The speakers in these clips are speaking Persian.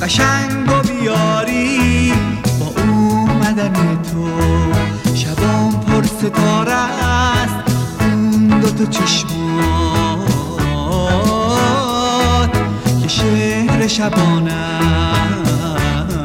قشنگ و بیاری با اومدن تو. شبام پر ستاره است اون دوتا چشمات که شعر شبانه است.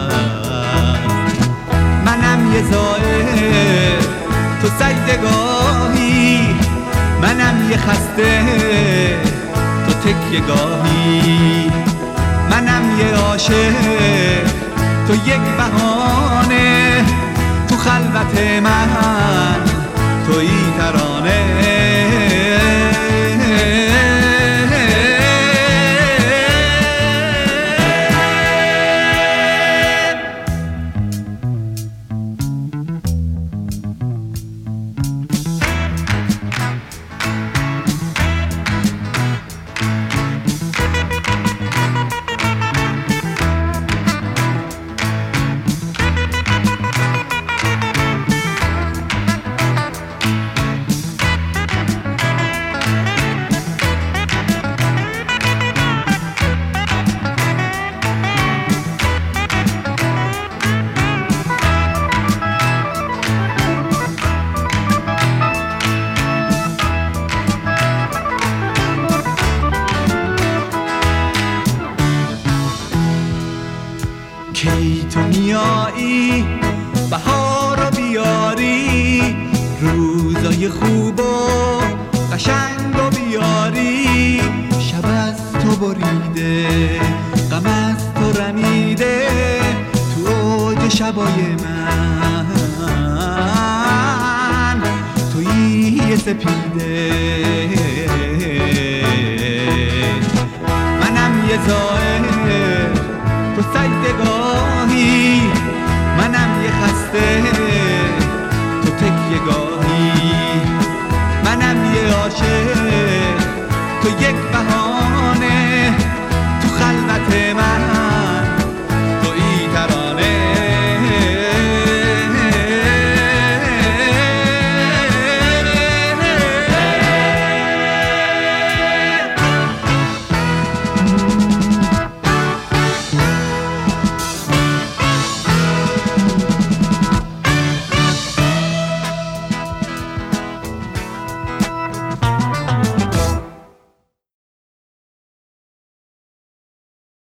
منم یه زائر تو سجدگاهی، منم یه خسته تو تکیه گاهی، منم یه عاشق تو یک بهانه، تو خلوت من تویی ترانه. کی تو میایی بهار رو بیاری، روزای خوب و قشنگ رو بیاری. شب از تو بریده غم از تو رمیده تو اوج شبای من تویی سپیده. منم یه زائر تو سجدگاهی، منم یه خسته تو تکیه گاهی، منم یه عاشق تو یک بهانه،